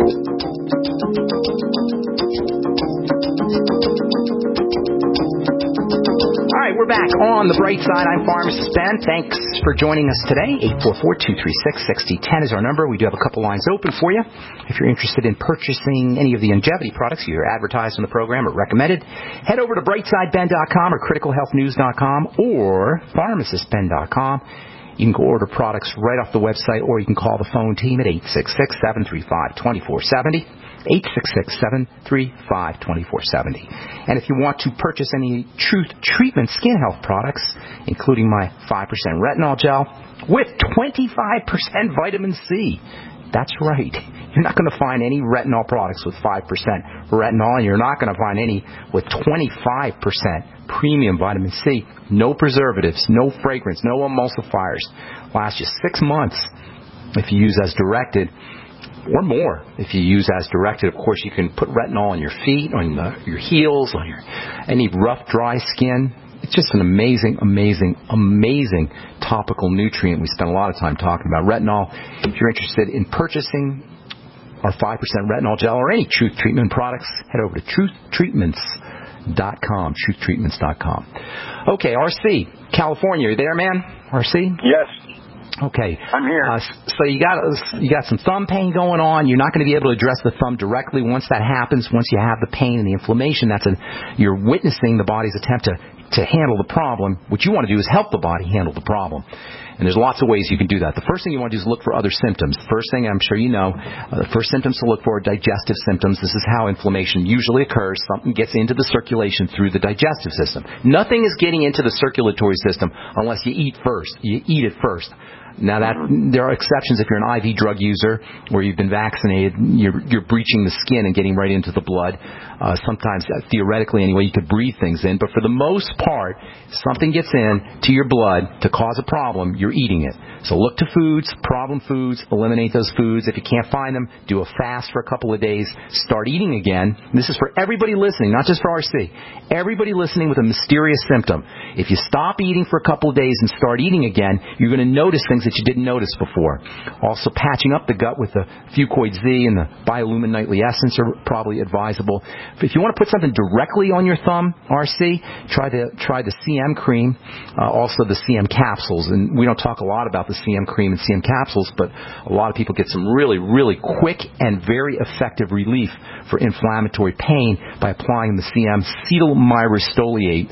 C: All right, we're back on the bright side. I'm Pharmacist Ben. Thanks for joining us today. 844-236-6010 is our number. We do have a couple lines open for you. If you're interested in purchasing any of the longevity products either advertised on the program or recommended, head over to brightsideben.com or criticalhealthnews.com or pharmacistben.com. You can go order products right off the website, or you can call the phone team at 866-735-2470. 866-735-2470. And if you want to purchase any Truth Treatment skin health products, including my 5% retinol gel with 25% vitamin C, that's right. You're not going to find any retinol products with 5% retinol, and you're not going to find any with 25% premium vitamin C. No preservatives, no fragrance, no emulsifiers. Lasts you 6 months if you use as directed, or more if you use as directed. Of course, you can put retinol on your feet, on your heels, on any rough, dry skin. It's just an amazing, amazing, amazing topical nutrient. We spend a lot of time talking about retinol. If you're interested in purchasing our 5% retinol gel or any Truth Treatment products, head over to truthtreatments.com, truthtreatments.com. Okay, RC, California, you there, man? RC?
N: Yes.
C: Okay.
N: I'm here.
C: So you got some thumb pain going on. You're not going to be able to address the thumb directly. Once that happens, once you have the pain and the inflammation, you're witnessing the body's attempt to handle the problem. What you want to do is help the body handle the problem. And there's lots of ways you can do that. The first thing you want to do is look for other symptoms. The first thing, I'm sure you know, the first symptoms to look for are digestive symptoms. This is how inflammation usually occurs. Something gets into the circulation through the digestive system. Nothing is getting into the circulatory system unless you eat first. You eat it first. Now, there are exceptions if you're an IV drug user or you've been vaccinated. You're breaching the skin and getting right into the blood. Sometimes, theoretically anyway, you could breathe things in. But for the most part, if something gets in to your blood to cause a problem, you're eating it. So look to foods, problem foods, eliminate those foods. If you can't find them, do a fast for a couple of days. Start eating again. This is for everybody listening, not just for RC. Everybody listening with a mysterious symptom. If you stop eating for a couple of days and start eating again, you're going to notice things things that you didn't notice before. Also, patching up the gut with the Fucoid Z and the Biolumin Nightly Essence are probably advisable. If you want to put something directly on your thumb, RC, try the CM cream, also the CM capsules. And we don't talk a lot about the CM cream and CM capsules, but a lot of people get some really, really quick and very effective relief for inflammatory pain by applying the CM cetyl myristoyl.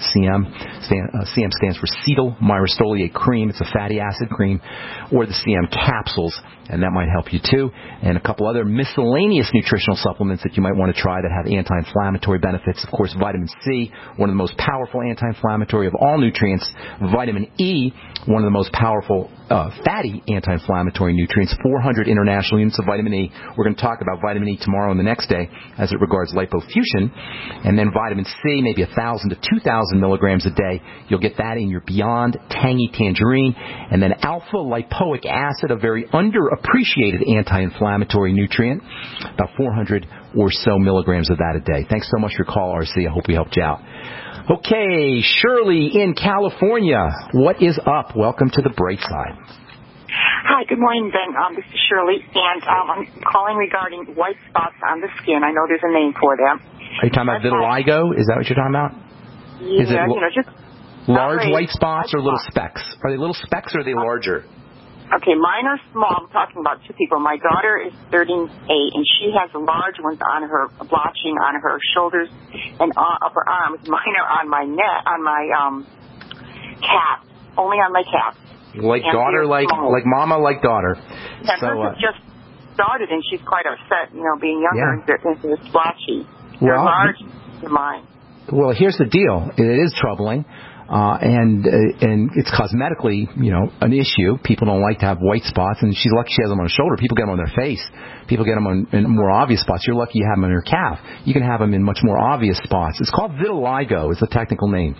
C: CM stands for cetyl myristoyl cream. It's a fatty acid cream, or the CM capsules, and that might help you too. And a couple other miscellaneous nutritional supplements that you might want to try that have anti-inflammatory benefits. Of course, vitamin C, one of the most powerful anti-inflammatory of all nutrients. Vitamin E, one of the most powerful fatty anti-inflammatory nutrients. 400 international units of vitamin E. We're going to talk about vitamin E tomorrow and the next day as it regards lipofusion. And then vitamin C, maybe 1,000 to 2,000 milligrams a day. You'll get that in your Beyond Tangy Tangerine. And then alpha lipoic acid, a very underappreciated anti-inflammatory nutrient, about 400 or so milligrams of that a day. Thanks so much for your call, RC. I hope we helped you out. Okay, Shirley in California. What is up? Welcome to the Bright Side.
U: Hi, good morning, Ben. This is Shirley, and I'm calling regarding white spots on the skin. I know there's a name for them.
C: Are you talking about vitiligo? Is that what you're talking about?
U: Yeah,
C: is it
U: just
C: large white spots or little specks? Are they little specks or are they larger?
U: Okay, mine are small. I'm talking about two people. My daughter is 38, and she has large ones on her, blotching on her shoulders and upper arms. Mine are on my neck, on my calf, only on my calf.
C: Like and daughter, like mama, like daughter.
U: Yeah, so, hers just started, and she's quite upset, being younger and it's blotchy. They're large to mine.
C: Well, here's the deal. It is troubling. And it's cosmetically, an issue. People don't like to have white spots, and she's lucky she has them on her shoulder. People get them on their face. People get them in more obvious spots. You're lucky you have them on your calf. You can have them in much more obvious spots. It's called vitiligo. Is the technical name.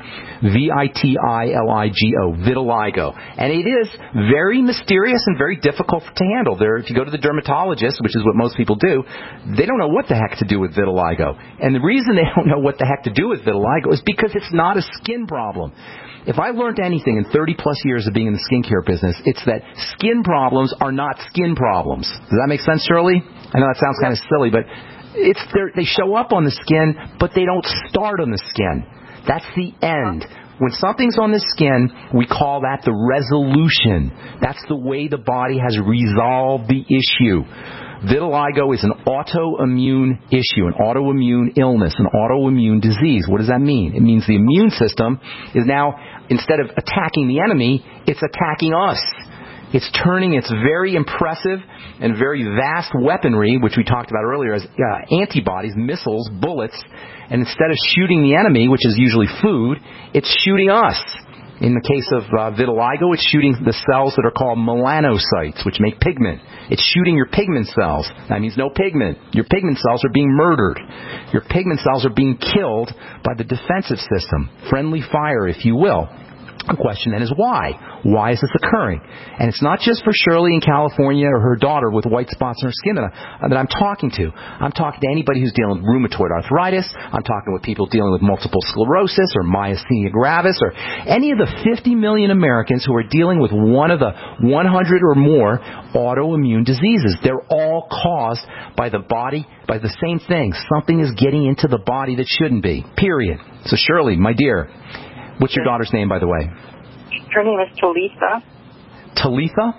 C: Vitiligo. Vitiligo. And it is very mysterious and very difficult to handle. If you go to the dermatologist, which is what most people do, they don't know what the heck to do with vitiligo. And the reason they don't know what the heck to do with vitiligo is because it's not a skin problem. If I learned anything in 30-plus years of being in the skincare business, it's that skin problems are not skin problems. Does that make sense, Shirley? I know that sounds kind of silly, but they show up on the skin, but they don't start on the skin. That's the end. When something's on the skin, we call that the resolution. That's the way the body has resolved the issue. Vitiligo is an autoimmune issue, an autoimmune illness, an autoimmune disease. What does that mean? It means the immune system is now, instead of attacking the enemy, it's attacking us. It's turning its very impressive and very vast weaponry, which we talked about earlier as antibodies, missiles, bullets, and instead of shooting the enemy, which is usually food, it's shooting us. In the case of vitiligo, it's shooting the cells that are called melanocytes, which make pigment. It's shooting your pigment cells. That means no pigment. Your pigment cells are being murdered. Your pigment cells are being killed by the defensive system. Friendly fire, if you will. The question then is why? Why is this occurring? And it's not just for Shirley in California or her daughter with white spots on her skin that I'm talking to. I'm talking to anybody who's dealing with rheumatoid arthritis. I'm talking with people dealing with multiple sclerosis or myasthenia gravis or any of the 50 million Americans who are dealing with one of the 100 or more autoimmune diseases. They're all caused by the body, by the same thing. Something is getting into the body that shouldn't be. Period. So Shirley, my dear, what's your daughter's name, by the way?
U: Her name is Talitha.
C: Talitha?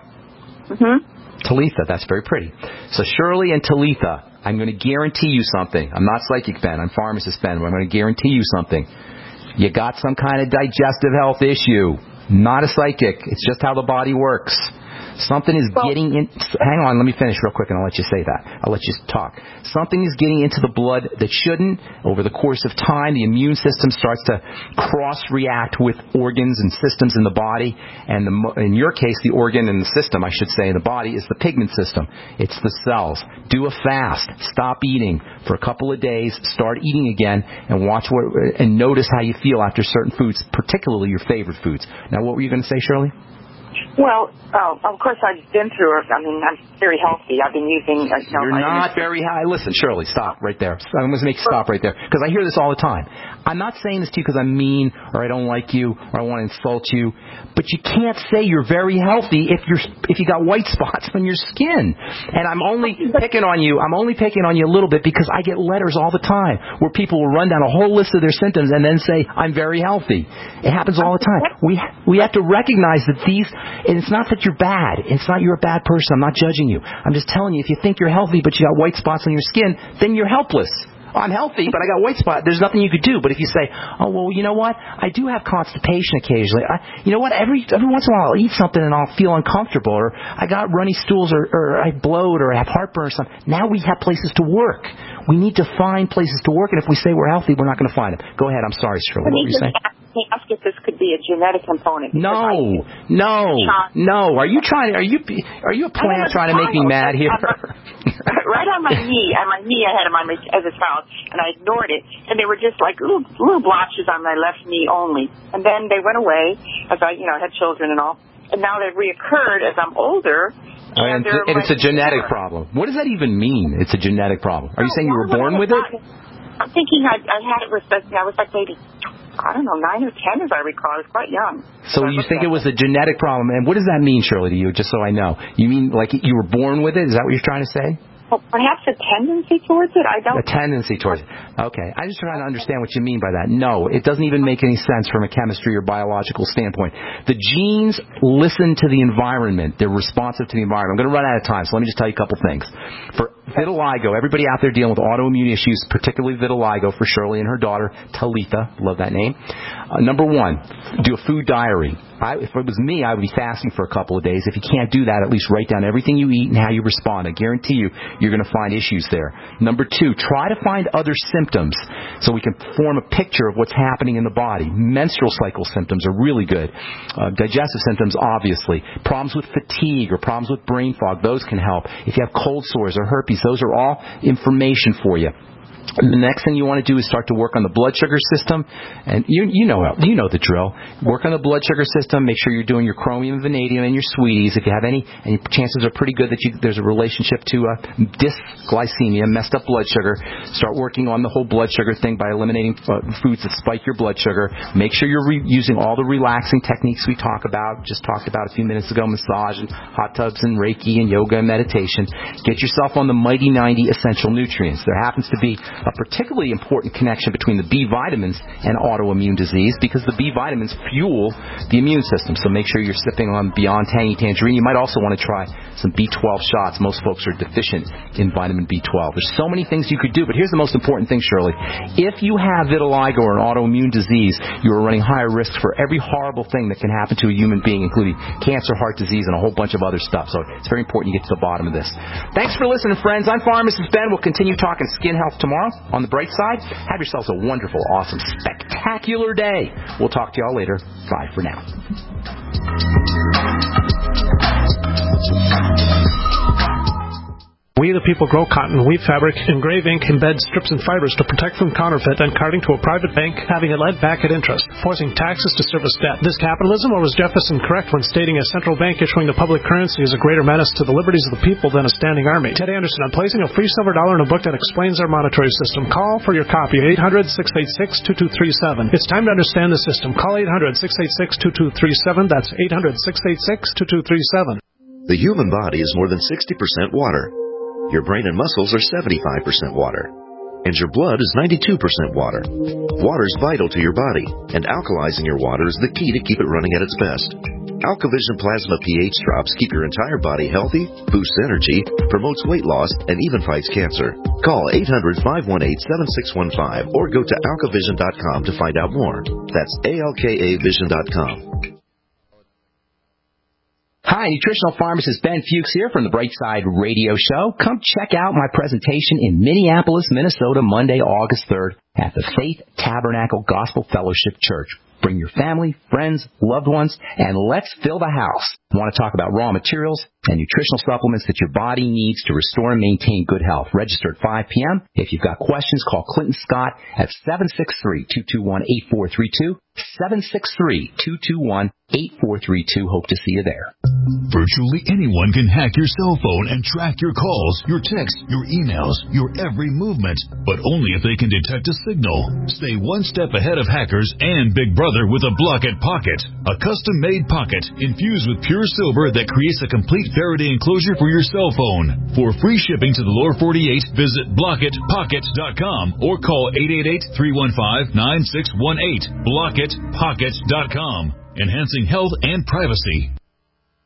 U: Mm-hmm.
C: Talitha, that's very pretty. So Shirley and Talitha, I'm going to guarantee you something. I'm not psychic Ben, I'm pharmacist Ben, but I'm going to guarantee you something. You got some kind of digestive health issue. Not a psychic. It's just how the body works. Something is getting in. Hang on, let me finish real quick and I'll let you say that. I'll let you talk. Something is getting into the blood that shouldn't. Over the course of time, the immune system starts to cross-react with organs and systems in the body. And in your case, the organ and the system, I should say, in the body is the pigment system. It's the cells. Do a fast. Stop eating for a couple of days. Start eating again and and notice how you feel after certain foods, particularly your favorite foods. Now, what were you going to say, Shirley?
U: Well, of course, I've been through it. I mean, I'm very healthy. I've been using...
C: You're not very high. Listen, Shirley, stop right there. I'm going to make you stop right there because I hear this all the time. I'm not saying this to you because I'm mean or I don't like you or I want to insult you, but you can't say you're very healthy if you got white spots on your skin. And I'm only picking on you. I'm only picking on you a little bit because I get letters all the time where people will run down a whole list of their symptoms and then say I'm very healthy. It happens all the time. We have to recognize that and it's not that you're bad. It's not you're a bad person. I'm not judging you. I'm just telling you, if you think you're healthy but you got white spots on your skin, then you're helpless. I'm healthy, but I got white spot. There's nothing you could do. But if you say, oh, well, you know what? I do have constipation occasionally. You know what? Every once in a while I'll eat something and I'll feel uncomfortable, or I got runny stools, or I bloat, or I have heartburn or something. Now we have places to work. We need to find places to work, and if we say we're healthy, we're not going to find them. Go ahead. I'm sorry, Shirley. What were you saying?
U: Ask if this could be a genetic component.
C: No. Are you a plant trying to make me mad here?
U: Right on my knee. I had them as a child, and I ignored it. And they were just like little blotches on my left knee only. And then they went away as I had children and all. And now they've reoccurred as I'm older.
C: And it's a genetic problem. What does that even mean? It's a genetic problem. Are you saying you were born with it?
U: I'm thinking I had it with, I was like maybe, I don't know, 9 or 10 as I recall. I was quite young.
C: So you think it was a genetic problem. And what does that mean, Shirley, to you, just so I know? You mean like you were born with it? Is that what you're trying to say?
U: Well, perhaps a tendency towards it. I don't.
C: A tendency towards it. Okay. I'm just trying to understand what you mean by that. No, it doesn't even make any sense from a chemistry or biological standpoint. The genes listen to the environment. They're responsive to the environment. I'm going to run out of time, so let me just tell you a couple things. For vitiligo, everybody out there dealing with autoimmune issues, particularly vitiligo, for Shirley and her daughter, Talitha, love that name. Number one, do a food diary. If it was me, I would be fasting for a couple of days. If you can't do that, at least write down everything you eat and how you respond. I guarantee you're going to find issues there. Number two, try to find other symptoms so we can form a picture of what's happening in the body. Menstrual cycle symptoms are really good. Digestive symptoms, obviously. Problems with fatigue or problems with brain fog, those can help. If you have cold sores or herpes, those are all information for you. And the next thing you want to do is start to work on the blood sugar system, and you know the drill. Work on the blood sugar system. Make sure you're doing your chromium, vanadium, and your sweeties. If you have any chances are pretty good that there's a relationship to dysglycemia, messed up blood sugar. Start working on the whole blood sugar thing by eliminating foods that spike your blood sugar. Make sure you're using all the relaxing techniques we talked about a few minutes ago: massage and hot tubs and Reiki and yoga and meditation. Get yourself on the Mighty 90 essential nutrients. There happens to be a particularly important connection between the B vitamins and autoimmune disease, because the B vitamins fuel the immune system. So make sure you're sipping on Beyond Tangy Tangerine. You might also want to try some B12 shots. Most folks are deficient in vitamin B12. There's so many things you could do, but here's the most important thing, Shirley. If you have vitiligo or an autoimmune disease, you are running higher risks for every horrible thing that can happen to a human being, including cancer, heart disease, and a whole bunch of other stuff. So it's very important you get to the bottom of this. Thanks for listening, friends. I'm Pharmacist Ben. We'll continue talking skin health tomorrow. On the bright side, have yourselves a wonderful, awesome, spectacular day. We'll talk to y'all later. Bye for now.
B: We the people grow cotton, weave fabric, engrave ink, embed strips and fibers to protect from counterfeit and carting to a private bank, having it lent back at interest, forcing taxes to service debt. This capitalism, or was Jefferson correct when stating a central bank issuing the public currency is a greater menace to the liberties of the people than a standing army? Ted Anderson on placing a free silver dollar in a book that explains our monetary system. Call for your copy, 800-686-2237. It's time to understand the system. Call 800-686-2237. That's 800-686-2237.
V: The human body is more than 60% water. Your brain and muscles are 75% water, and your blood is 92% water. Water is vital to your body, and alkalizing your water is the key to keep it running at its best. AlkaVision Plasma pH drops keep your entire body healthy, boosts energy, promotes weight loss, and even fights cancer. Call 800-518-7615 or go to alkavision.com to find out more. That's ALKAvision.com.
C: Hi, nutritional pharmacist Ben Fuchs here from the Brightside Radio Show. Come check out my presentation in Minneapolis, Minnesota, Monday, August 3rd at the Faith Tabernacle Gospel Fellowship Church. Bring your family, friends, loved ones, and let's fill the house. I want to talk about raw materials and nutritional supplements that your body needs to restore and maintain good health. Register at 5 p.m. If you've got questions, call Clinton Scott at 763-221-8432. 763-221-8432. Hope to see you there.
D: Virtually anyone can hack your cell phone and track your calls, your texts, your emails, your every movement, but only if they can detect a signal. Stay one step ahead of hackers and Big Brother with a Block-It Pocket, a custom-made pocket infused with pure silver that creates a complete Faraday enclosure for your cell phone. For free shipping to the lower 48, visit blockitpocket.com or call 888-315-9618. blockitpocket.com, enhancing health and privacy.